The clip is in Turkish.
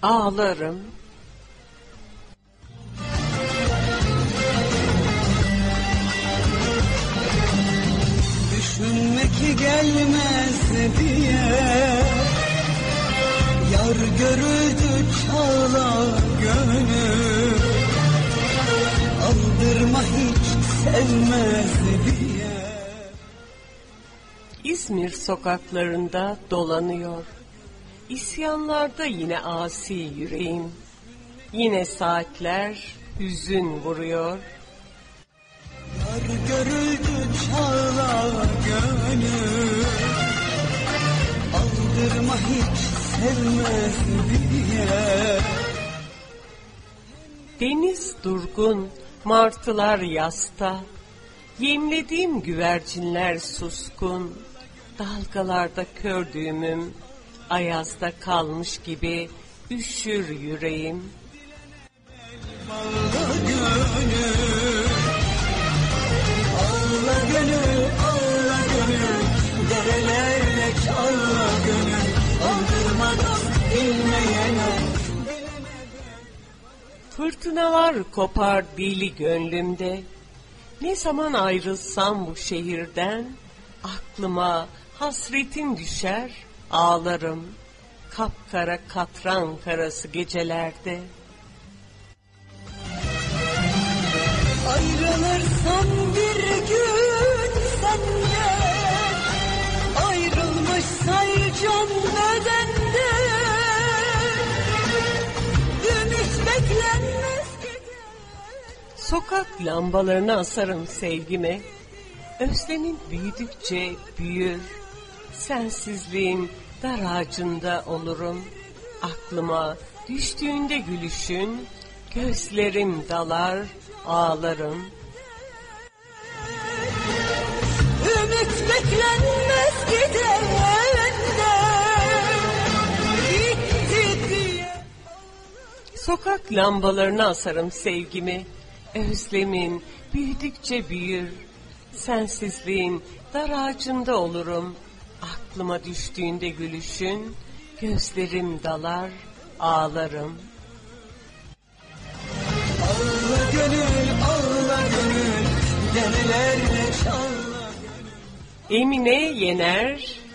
ağlarım. Düşünmek gelmez diye yar görüldü çağla gönül, aldırma hiç sevmez diye. İzmir sokaklarında dolanıyor, İsyanlarda yine asi yüreğim, yine saatler hüzün vuruyor. Yar görüldü çağla gönül, aldırma hiç sevmez diye. Deniz durgun, martılar yasta, yemlediğim güvercinler suskun, dalgalarda kör düğümüm, ayazda kalmış gibi üşür yüreğim. Allah gönül, Allah gönül, Allah gönül, derelerle çağla gönül, aldırma dost bilmeyene. Fırtınalar kopar deli gönlümde, ne zaman ayrılsam bu şehirden, aklıma hasretin düşer, ağlarım, kapkara katran karası gecelerde. Ayrılırsam bir gün senden, ayrılmış sayacağım bedende, ümit beklenmez gider. Sokak lambalarına asarım sevgimi, özlemin büyüdükçe büyür, sensizliğin dar ağacında olurum, aklıma düştüğünde gülüşün, gözlerim dalar, ağlarım. Ümit beklenmez gidende, gitti diye. Sokak lambalarına asarım sevgimi, özlemin büyüdükçe büyür, sensizliğin dar ağacında olurum, aklıma düştüğünde gülüşün, gözlerim dalar, ağlarım. Allah gönül, Allah gönül, derelerle çağla gönül. Emine Yener